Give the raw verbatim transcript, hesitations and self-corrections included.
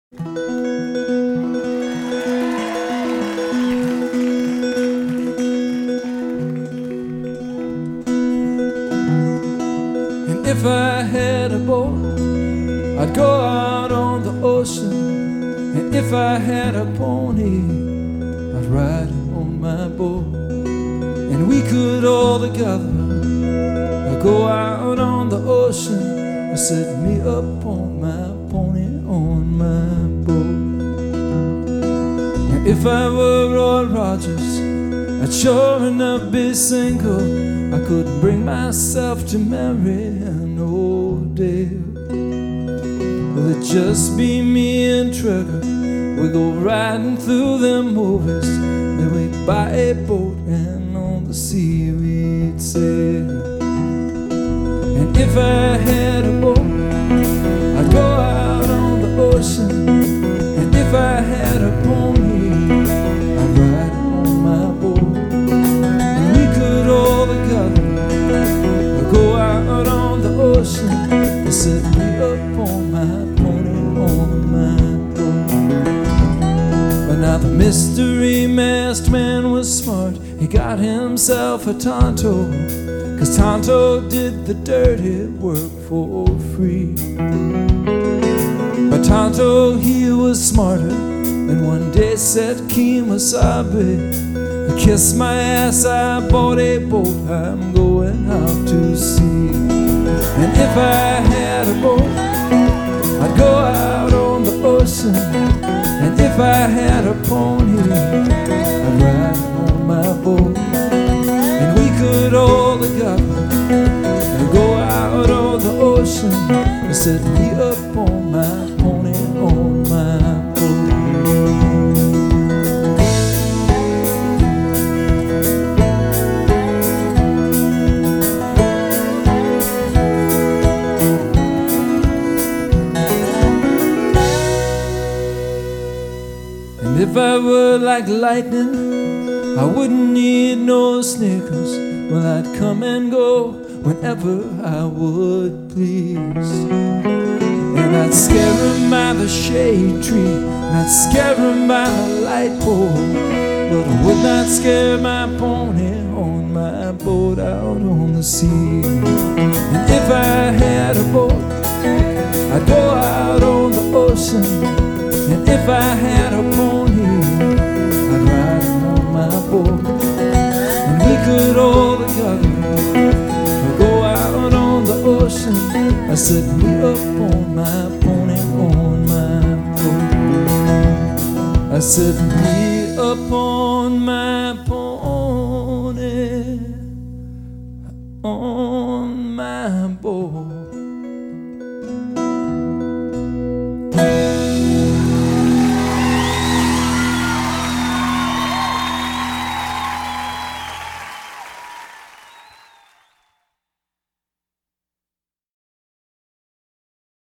And if I had a boat, I'd go out on the ocean. And if I had a pony, I'd ride on my boat. And we could all together go out on the ocean and set me up on my pony, on my boat. And if I were Roy Rogers, I'd sure enough be single. I couldn't bring myself to marry an old Dale. Well, it'd just be me and Trigger. We go riding through them movies. Then we'd buy a boat and on the sea we'd sail. And if I had a boat, I'd go out on the ocean. And if I had a pony, I'd ride on my boat. And we could all together go out on the ocean and set me up on my pony, on my boat. But now the mystery masked man was smart. He got himself a Tonto, 'cause Tonto did the dirty work for free. But Tonto, he was smarter, and one day said, Kemosabe, kiss my ass, I bought a boat, I'm going out to sea. And if I had a boat, I'd go out on the ocean. And if I had a pony, I'd ride on my boat. And we could all together go out on the ocean and set me up on my pony, on my boat. And if I were like lightning, I wouldn't need no sneakers. Well, I'd come and go whenever I would please. And I'd scare him by the shade tree, and I'd scare him by the light pole, but I would not scare my pony on my boat out on the sea. And if I had a boat, I'd go out on the ocean. And if I had a pony, I'd ride on my boat. And we could all together go out on the ocean. I set me up on my pony, on my boat. I set me up on my